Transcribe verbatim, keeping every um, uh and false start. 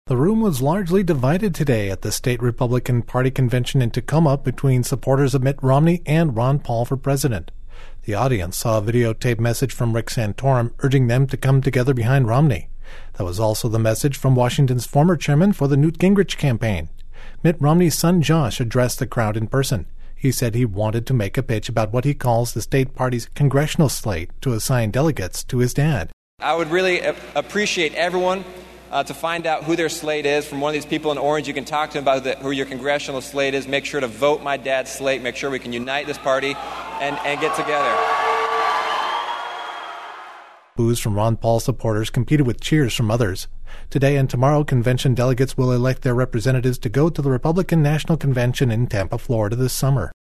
The room was largely divided today at the state Republican Party convention in Tacoma between supporters of Mitt Romney and Ron Paul for president. The audience saw a videotape message from Rick Santorum urging them to come together behind Romney. That was also the message from Washington's former chairman for the Newt Gingrich campaign. Mitt Romney's son Josh addressed the crowd in person. He said he wanted to make a pitch about what he calls the state party's congressional slate to assign delegates to his dad. I would really appreciate everyone Uh, to find out who their slate is from one of these people in orange. You can talk to them about the, who your congressional slate is. Make sure to vote my dad's slate. Make sure we can unite this party and, and get together. Boos from Ron Paul supporters competed with cheers from others. Today and tomorrow, convention delegates will elect their representatives to go to the Republican National Convention in Tampa, Florida this summer.